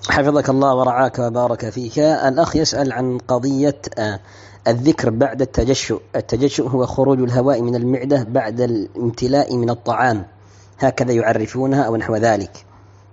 حفظك الله ورعاك وبارك فيك. الأخ يسأل عن قضية الذكر بعد التجشؤ. التجشؤ هو خروج الهواء من المعدة بعد الامتلاء من الطعام، هكذا يعرفونها أو نحو ذلك،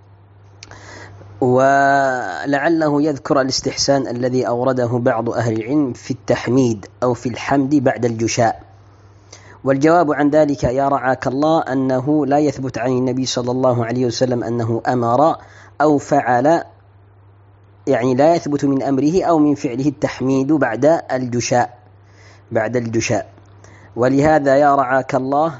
ولعله يذكر الاستحسان الذي أورده بعض أهل العلم في التحميد أو في الحمد بعد الجشاء. والجواب عن ذلك يا رعاك الله أنه لا يثبت عن النبي صلى الله عليه وسلم أنه أمر أو فعل، يعني لا يثبت من أمره أو من فعله التحميد بعد الجشاء. ولهذا يا رعاك الله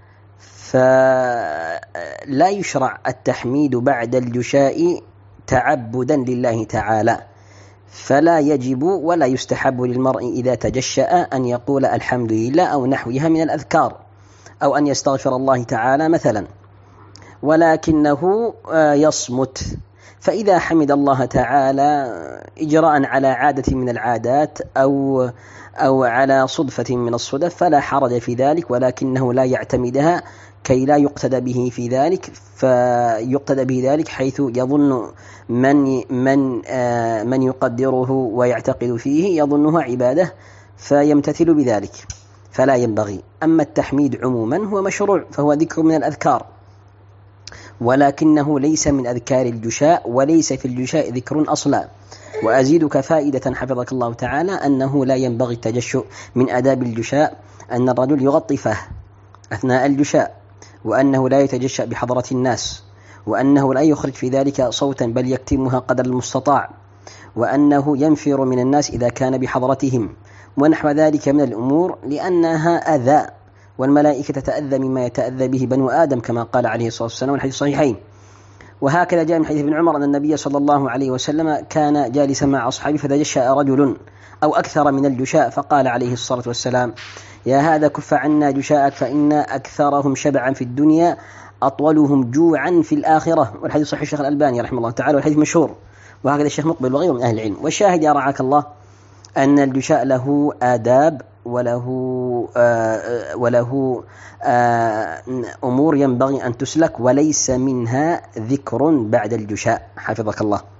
فلا يشرع التحميد بعد الجشاء تعبدا لله تعالى، فلا يجب ولا يستحب للمرء إذا تجشأ أن يقول الحمد لله أو نحوها من الأذكار، أو أن يستغفر الله تعالى مثلا، ولكنه يصمت. فإذا حمد الله تعالى إجراء على عادة من العادات أو على صدفة من الصدف فلا حرج في ذلك، ولكنه لا يعتمدها كي لا يقتدى به في ذلك، فيقتدى به ذلك حيث يظن من يقدره ويعتقد فيه يظنها عبادة فيمتثل بذلك، فلا ينبغي. أما التحميد عموما هو مشروع، فهو ذكر من الأذكار، ولكنه ليس من أذكار الجشاء، وليس في الجشاء ذكر أصلا. وأزيدك فائدة حفظك الله تعالى أنه لا ينبغي التجشؤ. من آداب الجشاء أن الرجل يغطي فاه أثناء الجشاء، وأنه لا يتجشأ بحضرة الناس، وأنه لا يخرج في ذلك صوتا بل يكتمها قدر المستطاع، وأنه ينفر من الناس إذا كان بحضرتهم، ونحو ذلك من الأمور، لأنها أذى، والملائكة تتأذى مما يتأذى به بنو آدم كما قال عليه الصلاة والسلام والحديث الصحيحين. وهكذا جاء من حديث ابن عمر أن النبي صلى الله عليه وسلم كان جالسا مع أصحابه فتجشأ رجل أو أكثر من الجشاء، فقال عليه الصلاة والسلام: يا هذا كف عنا جشاءك فإن أكثرهم شبعا في الدنيا أطولهم جوعا في الآخرة. والحديث صحيح الشيخ الألباني رحمه الله تعالى، والحديث مشهور، وهكذا الشيخ مقبل وغيره من أهل العلم. والشاهد يا رعاك الله أن الجشاء له آداب وله أمور ينبغي أن تسلك، وليس منها ذكر بعد الجشاء حفظك الله.